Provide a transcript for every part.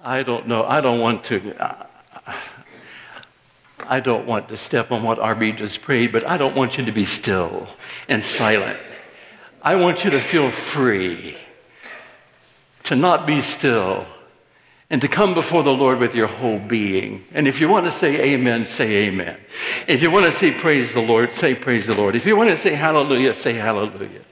I don't know. I don't want to step on what RB just prayed, but I don't want you to be still and silent. I want you to feel free to not be still and to come before the Lord with your whole being. And if you want to say amen, say amen. If you want to say praise the Lord, say praise the Lord. If you want to say hallelujah, say hallelujah.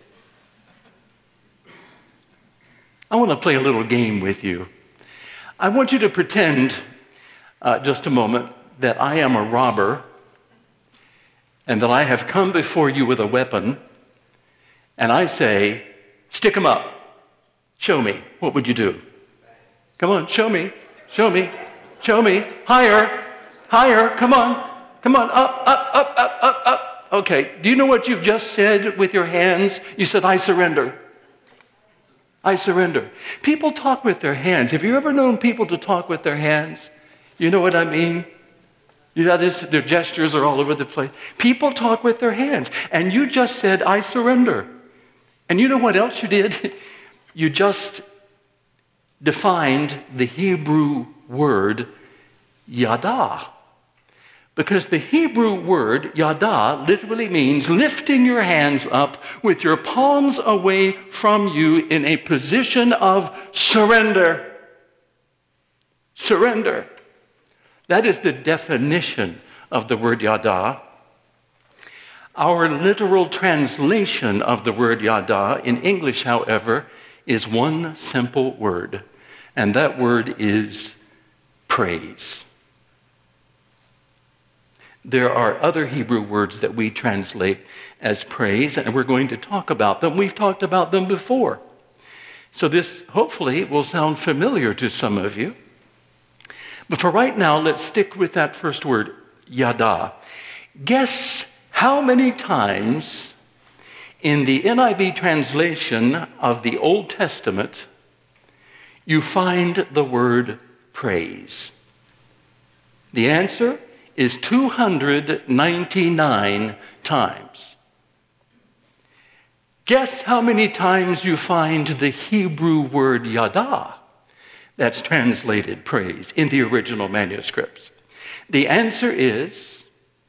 I want to play a little game with you. I want you to pretend just a moment that I am a robber and that I have come before you with a weapon, and I say, stick 'em up. Show me. What would you do? Come on, show me. Show me. Show me. Higher. Higher. Come on. Come on. Up, up, up, up, up, up. Okay. Do you know what you've just said with your hands? You said, I surrender. I surrender. People talk with their hands. Have you ever known people to talk with their hands? You know what I mean? You know, their gestures are all over the place. People talk with their hands. And you just said, I surrender. And you know what else you did? You just defined the Hebrew word yada. Because the Hebrew word yada literally means lifting your hands up with your palms away from you in a position of surrender. Surrender. That is the definition of the word yada. Our literal translation of the word yada in English, however, is one simple word, and that word is praise. There are other Hebrew words that we translate as praise, and we're going to talk about them. We've talked about them before. So this, hopefully, will sound familiar to some of you. But for right now, let's stick with that first word, yada. Guess how many times in the NIV translation of the Old Testament you find the word praise? The answer is 299 times. Guess how many times you find the Hebrew word yada that's translated praise in the original manuscripts? The answer is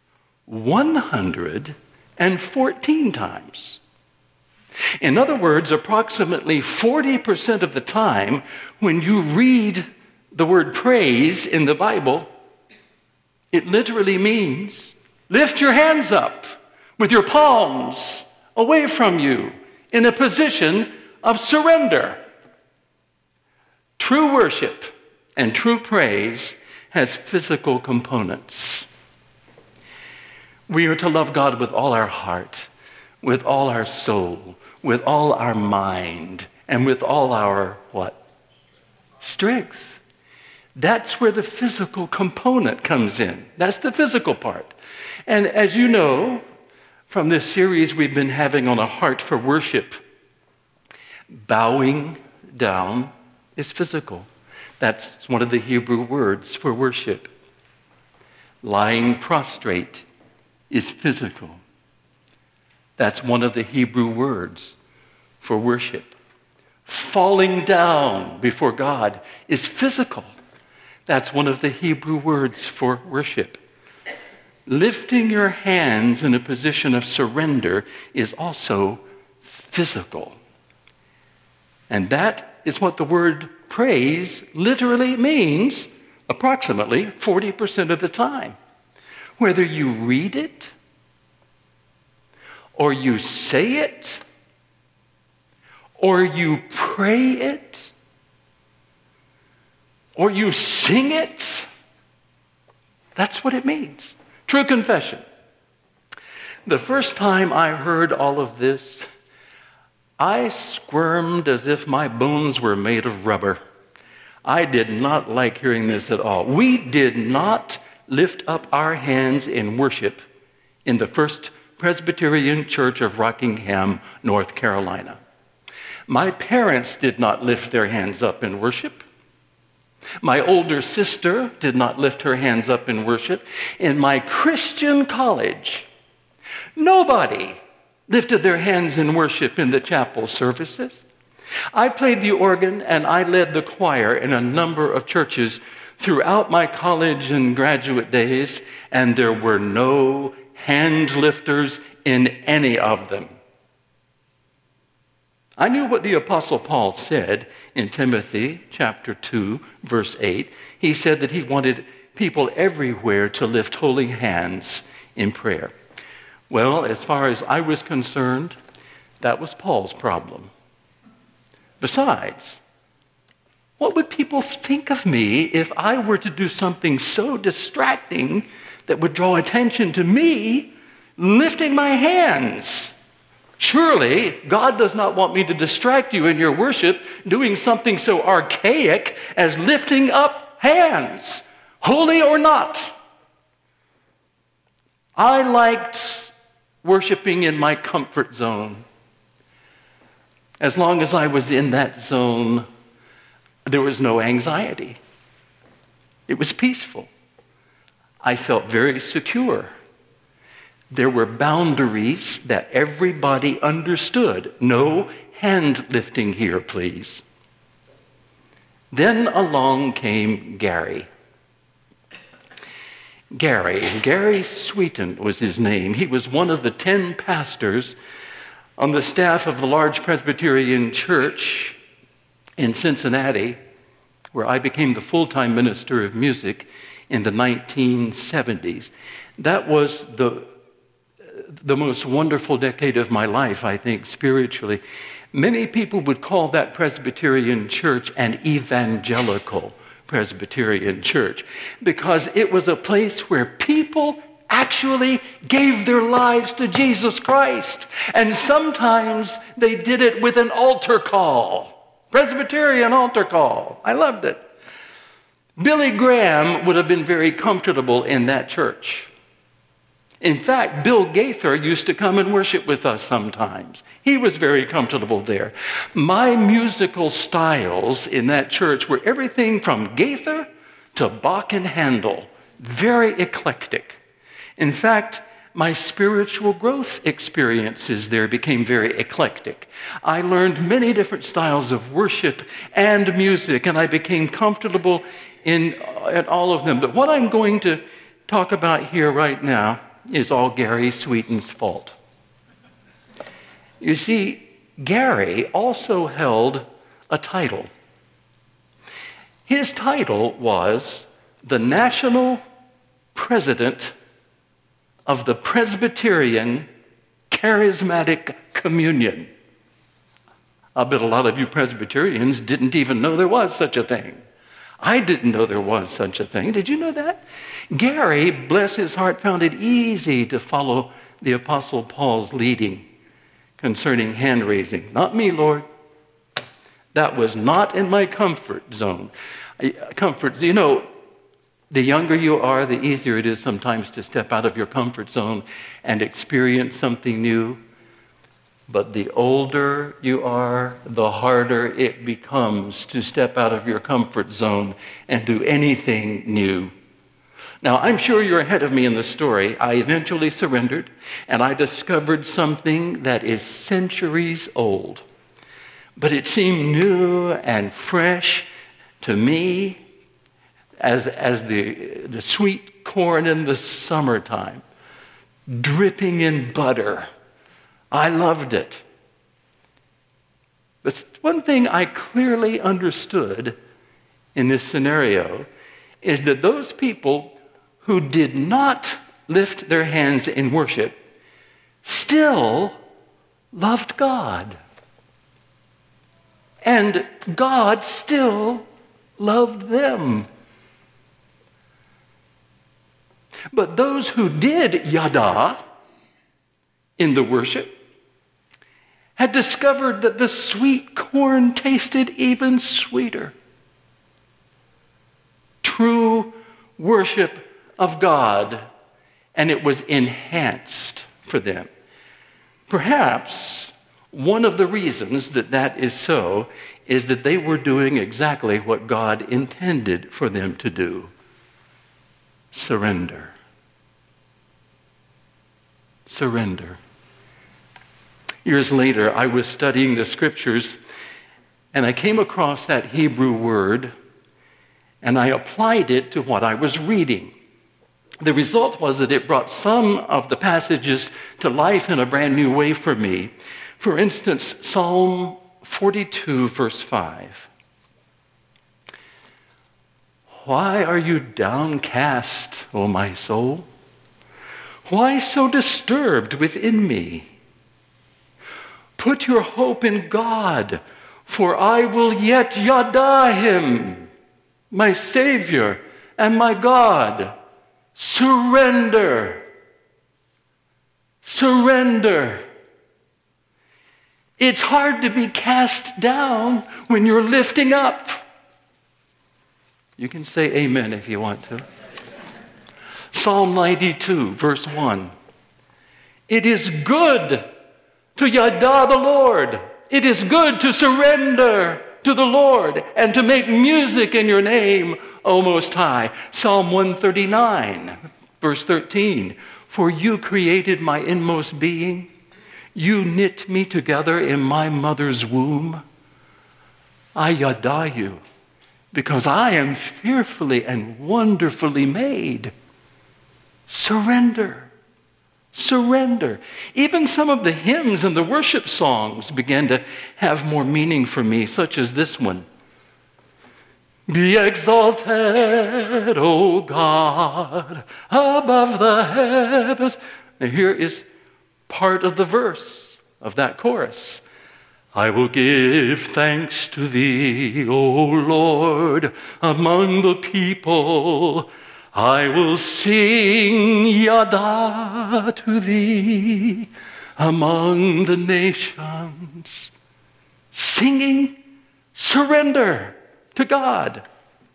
114 times. In other words, approximately 40% of the time when you read the word praise in the Bible, it literally means lift your hands up with your palms away from you in a position of surrender. True worship and true praise has physical components. We are to love God with all our heart, with all our soul, with all our mind, and with all our what? Strength. That's where the physical component comes in. That's the physical part. And as you know, from this series we've been having on a heart for worship, bowing down is physical. That's one of the Hebrew words for worship. Lying prostrate is physical. That's one of the Hebrew words for worship. Falling down before God is physical. That's one of the Hebrew words for worship. Lifting your hands in a position of surrender is also physical. And that is what the word praise literally means approximately 40% of the time. Whether you read it, or you say it, or you pray it, or you sing it, that's what it means. True confession. The first time I heard all of this, I squirmed as if my bones were made of rubber. I did not like hearing this at all. We did not lift up our hands in worship in the First Presbyterian Church of Rockingham, North Carolina. My parents did not lift their hands up in worship. My older sister did not lift her hands up in worship. In my Christian college, nobody lifted their hands in worship in the chapel services. I played the organ and I led the choir in a number of churches throughout my college and graduate days, and there were no hand lifters in any of them. I knew what the Apostle Paul said in Timothy chapter 2, verse 8. He said that he wanted people everywhere to lift holy hands in prayer. Well, as far as I was concerned, that was Paul's problem. Besides, what would people think of me if I were to do something so distracting that would draw attention to me lifting my hands? Surely, God does not want me to distract you in your worship doing something so archaic as lifting up hands, holy or not. I liked worshiping in my comfort zone. As long as I was in that zone, there was no anxiety. It was peaceful. I felt very secure. There were boundaries that everybody understood. No hand lifting here, please. Then along came Gary. Gary Sweeten was his name. He was one of the 10 pastors on the staff of the large Presbyterian church in Cincinnati, where I became the full-time minister of music in the 1970s. That was the most wonderful decade of my life, I think, spiritually. Many people would call that Presbyterian church an evangelical Presbyterian church because it was a place where people actually gave their lives to Jesus Christ. And sometimes they did it with an altar call, Presbyterian altar call. I loved it. Billy Graham would have been very comfortable in that church. In fact, Bill Gaither used to come and worship with us sometimes. He was very comfortable there. My musical styles in that church were everything from Gaither to Bach and Handel, very eclectic. In fact, my spiritual growth experiences there became very eclectic. I learned many different styles of worship and music, and I became comfortable in all of them. But what I'm going to talk about here right now is all Gary Sweeten's fault. You see, Gary also held a title. His title was the National President of the Presbyterian Charismatic Communion. I bet a lot of you Presbyterians didn't even know there was such a thing. I didn't know there was such a thing. Did you know that? Gary, bless his heart, found it easy to follow the Apostle Paul's leading concerning hand raising. Not me, Lord. That was not in my comfort zone. You know, the younger you are, the easier it is sometimes to step out of your comfort zone and experience something new. But the older you are, the harder it becomes to step out of your comfort zone and do anything new. Now, I'm sure you're ahead of me in the story. I eventually surrendered, and I discovered something that is centuries old. But it seemed new and fresh to me as the sweet corn in the summertime, dripping in butter. I loved it. But one thing I clearly understood in this scenario is that those people who did not lift their hands in worship still loved God. And God still loved them. But those who did yada in the worship had discovered that the sweet corn tasted even sweeter. True worship of God, and it was enhanced for them. Perhaps one of the reasons that is so is that they were doing exactly what God intended for them to do. Surrender. Surrender. Years later, I was studying the scriptures And I came across that Hebrew word, and I applied it to what I was reading. The result was that it brought some of the passages to life in a brand new way for me. For instance, Psalm 42, verse 5. Why are you downcast, O my soul? Why so disturbed within me? Put your hope in God, for I will yet yada him, my Savior and my God. Surrender. Surrender. It's hard to be cast down when you're lifting up. You can say amen if you want to. Psalm 92, verse 1. It is good to yada the Lord. It is good to surrender to the Lord and to make music in your name, O Most High. Psalm 139, verse 13. For you created my inmost being. You knit me together in my mother's womb. I yada you, because I am fearfully and wonderfully made. Surrender. Surrender. Even some of the hymns and the worship songs began to have more meaning for me, such as this one. Be exalted, O God, above the heavens. Now here is part of the verse of that chorus. I will give thanks to thee, O Lord, among the people. I will sing yada to thee among the nations. Singing surrender to God.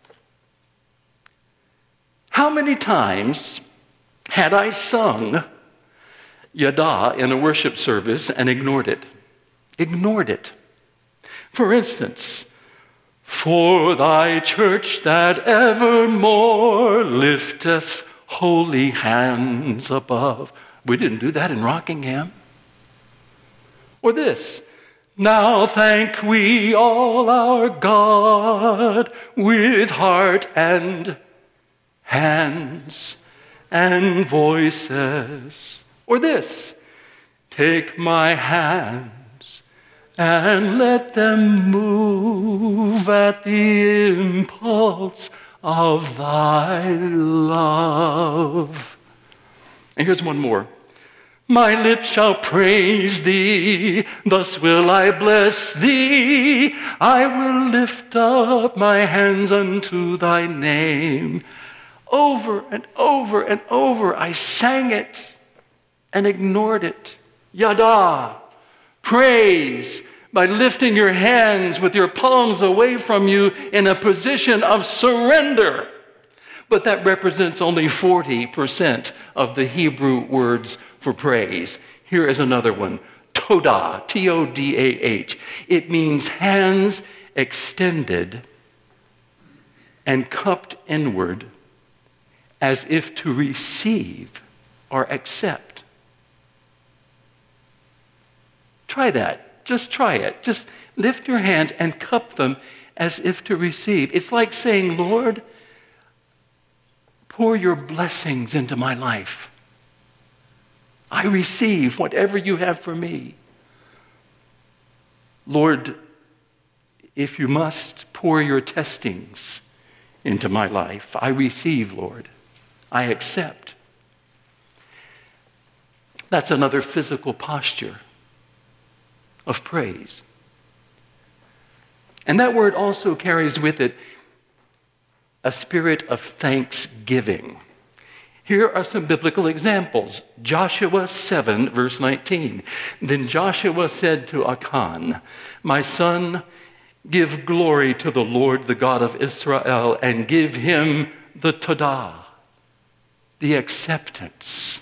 How many times had I sung yada in a worship service and ignored it? Ignored it. For instance, for thy church that evermore lifteth holy hands above. We didn't do that in Rockingham. Or this, now thank we all our God with heart and hands and voices. Or this, take my hands and let them move at the impulse of thy love. And here's one more. My lips shall praise thee, thus will I bless thee. I will lift up my hands unto thy name. Over and over and over I sang it and ignored it. Yada, praise, by lifting your hands with your palms away from you in a position of surrender. But that represents only 40% of the Hebrew words for praise. Here is another one, todah, T-O-D-A-H. It means hands extended and cupped inward as if to receive or accept. Try that. Just try it. Just lift your hands and cup them as if to receive. It's like saying, Lord, pour your blessings into my life. I receive whatever you have for me. Lord, if you must, pour your testings into my life. I receive, Lord. I accept. That's another physical posture of praise. And that word also carries with it a spirit of thanksgiving. Here are some biblical examples. Joshua 7, verse 19. Then Joshua said to Achan, my son, give glory to the Lord, the God of Israel, and give him the todah, the acceptance.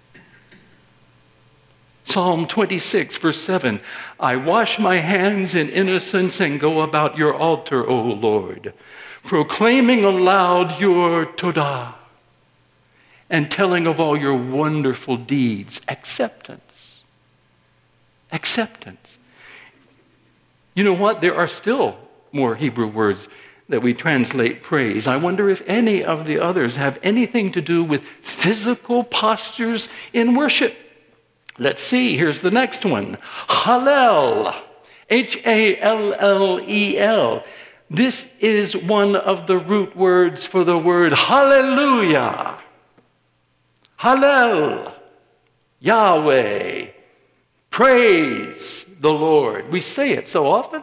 Psalm 26, verse 7, I wash my hands in innocence and go about your altar, O Lord, proclaiming aloud your todah and telling of all your wonderful deeds. Acceptance. Acceptance. You know what? There are still more Hebrew words that we translate praise. I wonder if any of the others have anything to do with physical postures in worship. Let's see. Here's the next one. Hallel. Hallel. This is one of the root words for the word hallelujah. Hallel. Yahweh. Praise the Lord. We say it so often.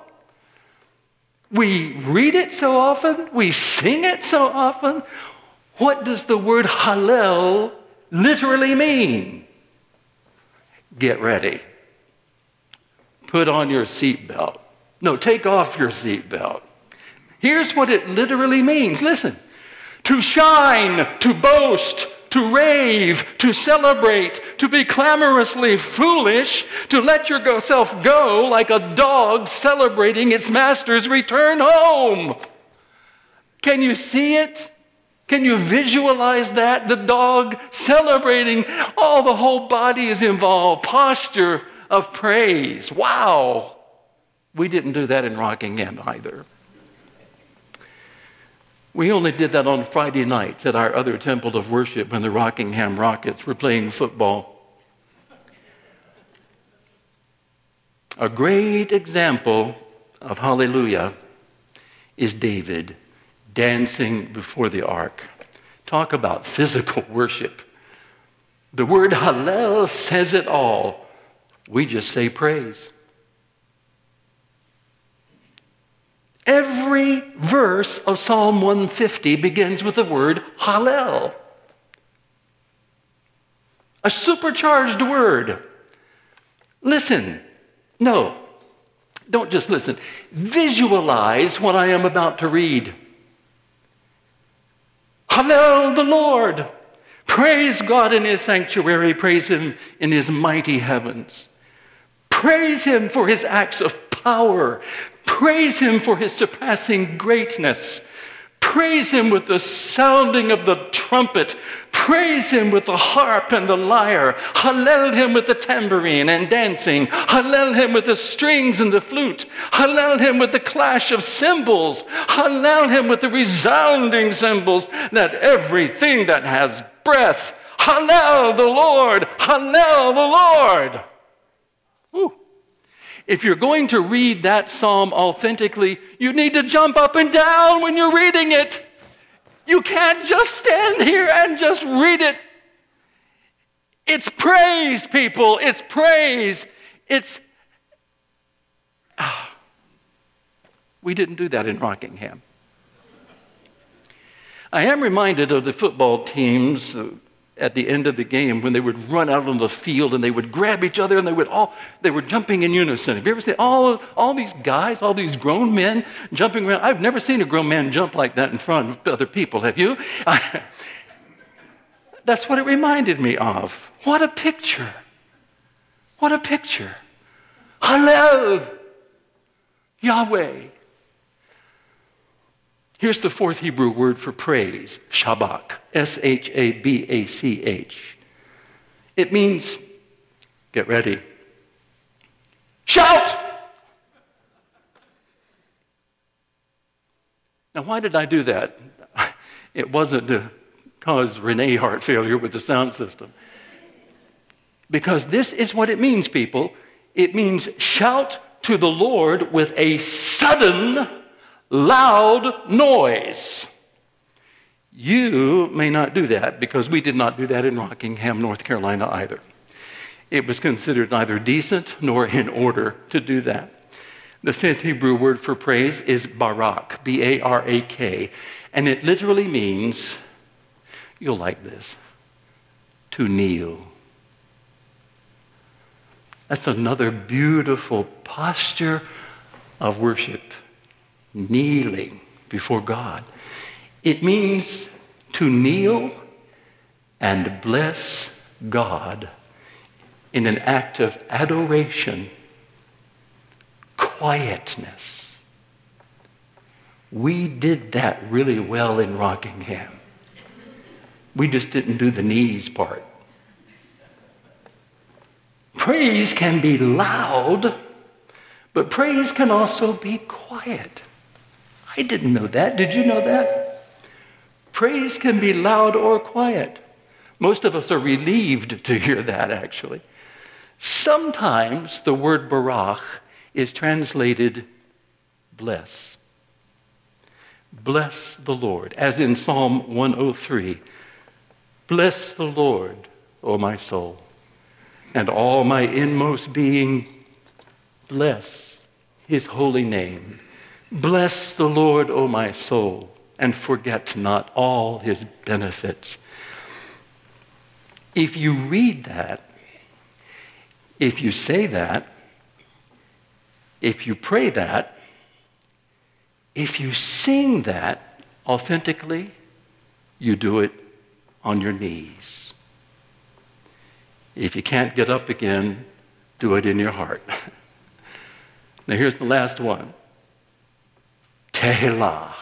We read it so often. We sing it so often. What does the word hallel literally mean? Get ready. Put on your seatbelt. No, take off your seatbelt. Here's what it literally means. Listen. To shine, to boast, to rave, to celebrate, to be clamorously foolish, to let yourself go like a dog celebrating its master's return home. Can you see it? Can you visualize that? The dog celebrating. Oh, the whole body is involved. Posture of praise. Wow. We didn't do that in Rockingham either. We only did that on Friday nights at our other temple of worship when the Rockingham Rockets were playing football. A great example of hallelujah is David dancing before the ark. Talk about physical worship. The word hallel says it all. We just say praise. Every verse of Psalm 150 begins with the word hallel. A supercharged word. Listen. No, don't just listen. Visualize what I am about to read. Hallel the Lord. Praise God in his sanctuary. Praise him in his mighty heavens. Praise him for his acts of power. Praise him for his surpassing greatness. Praise him with the sounding of the trumpet. Praise him with the harp and the lyre. Hallel him with the tambourine and dancing. Hallel him with the strings and the flute. Hallel him with the clash of cymbals. Hallel him with the resounding cymbals. That everything that has breath, hallel the Lord. Hallel the Lord. Woo. If you're going to read that psalm authentically, you need to jump up and down when you're reading it. You can't just stand here and just read it. It's praise, people. It's praise. We didn't do that in Rockingham. I am reminded of the football teams at the end of the game when they would run out on the field and they would grab each other and they were jumping in unison. Have you ever seen all these guys, all these grown men jumping around? I've never seen a grown man jump like that in front of other people. Have you? That's what it reminded me of. What a picture. What a picture. Hallel, Yahweh. Here's the fourth Hebrew word for praise, shabach, S-H-A-B-A-C-H. It means, get ready, shout! Now, why did I do that? It wasn't to cause Renee heart failure with the sound system. Because this is what it means, people. It means shout to the Lord with a sudden loud noise. You may not do that because we did not do that in Rockingham, North Carolina either. It was considered neither decent nor in order to do that. The fifth Hebrew word for praise is barak, B-A-R-A-K, and it literally means, you'll like this, to kneel. That's another beautiful posture of worship. Kneeling before God. It means to kneel and bless God in an act of adoration, quietness. We did that really well in Rockingham. We just didn't do the knees part. Praise can be loud, But praise can also be quiet. I didn't know that. Did you know that? Praise can be loud or quiet. Most of us are relieved to hear that, actually. Sometimes the word barach is translated bless. Bless the Lord, as in Psalm 103. Bless the Lord, O my soul, and all my inmost being, bless his holy name. Bless the Lord, O my soul, and forget not all his benefits. If you read that, if you say that, if you pray that, if you sing that authentically, you do it on your knees. If you can't get up again, do it in your heart. Now here's the last one. Tehillah.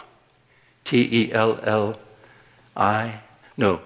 T-E-L-L-I. No,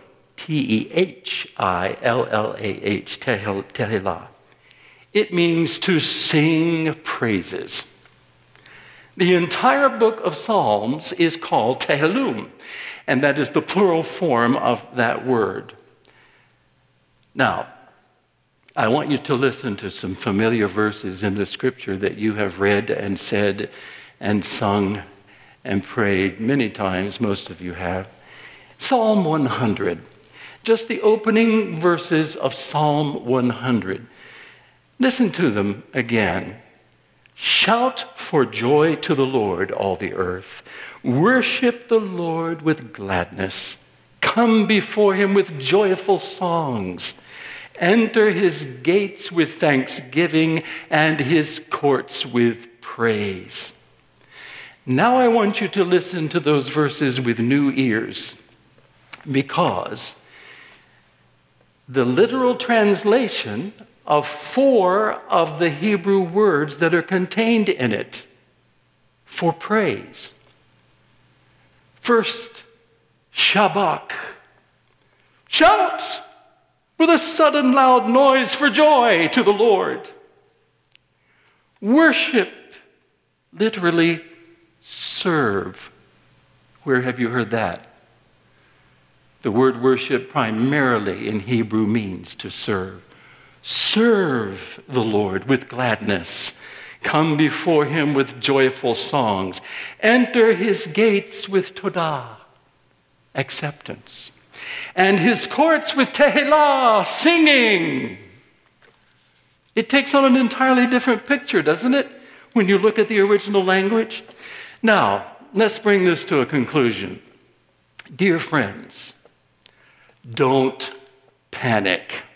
T-E-H-I-L-L-A-H. Tehillah. It means to sing praises. The entire book of Psalms is called Tehillim, and that is the plural form of that word. Now, I want you to listen to some familiar verses in the scripture that you have read and said and sung and prayed many times. Most of you have. Psalm 100. Just the opening verses of Psalm 100. Listen to them again. Shout for joy to the Lord, all the earth. Worship the Lord with gladness. Come before him with joyful songs. Enter his gates with thanksgiving and his courts with praise. Now I want you to listen to those verses with new ears, because the literal translation of 4 of the Hebrew words that are contained in it for praise. First, shabach. Shout with a sudden loud noise for joy to the Lord. Worship, literally serve. Where have you heard that? The word worship primarily in Hebrew means to serve. Serve the Lord with gladness. Come before him with joyful songs. Enter his gates with todah, acceptance. And his courts with tehillah, singing. It takes on an entirely different picture, doesn't it, when you look at the original language? Now, let's bring this to a conclusion. Dear friends, don't panic.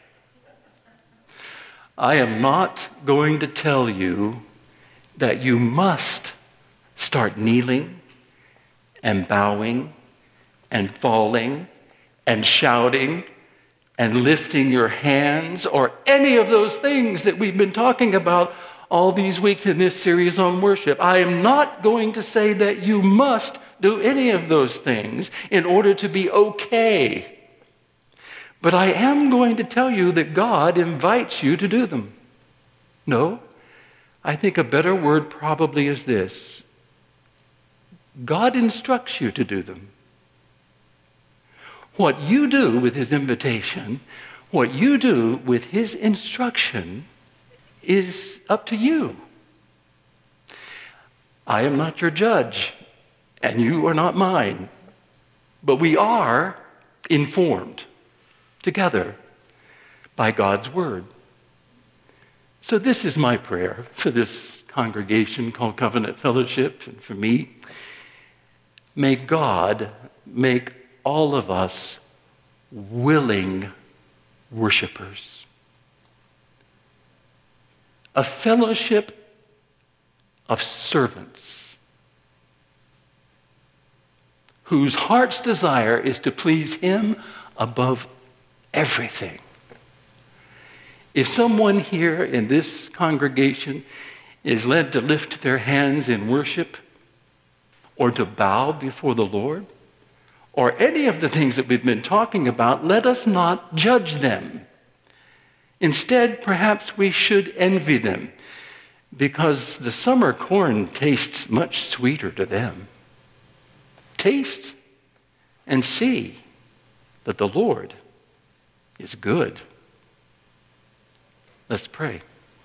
I am not going to tell you that you must start kneeling and bowing and falling and shouting and lifting your hands or any of those things that we've been talking about all these weeks in this series on worship. I am not going to say that you must do any of those things in order to be okay. But I am going to tell you that God invites you to do them. No, I think a better word probably is this. God instructs you to do them. What you do with his invitation, what you do with his instruction is up to you. I am not your judge, and you are not mine. But we are informed together by God's word. So this is my prayer for this congregation called Covenant Fellowship and for me. May God make all of us willing worshipers. A fellowship of servants whose heart's desire is to please him above everything. If someone here in this congregation is led to lift their hands in worship or to bow before the Lord or any of the things that we've been talking about, let us not judge them. Instead, perhaps we should envy them because the summer corn tastes much sweeter to them. Taste and see that the Lord is good. Let's pray.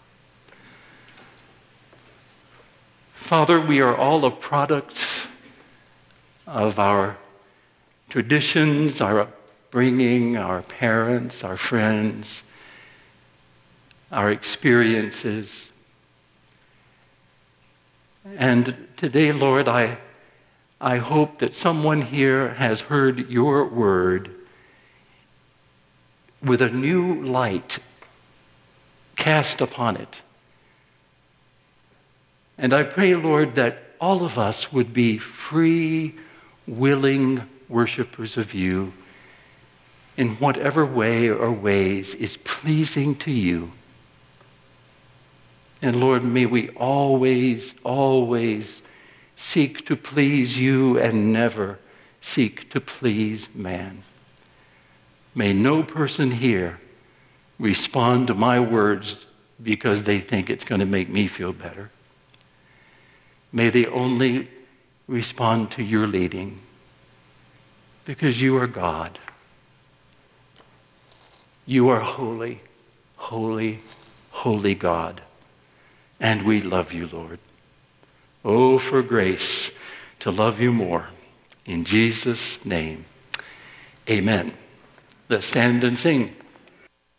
Father, we are all a product of our traditions, our upbringing, our parents, our friends, our experiences. And today, Lord, I hope that someone here has heard your word with a new light cast upon it. And I pray, Lord, that all of us would be free, willing worshipers of you in whatever way or ways is pleasing to you. And Lord, may we always, always seek to please you and never seek to please man. May no person here respond to my words because they think it's going to make me feel better. May they only respond to your leading because you are God. You are holy, holy, holy God. And we love you, Lord. Oh, for grace to love you more. In Jesus' name, amen. Let's stand and sing.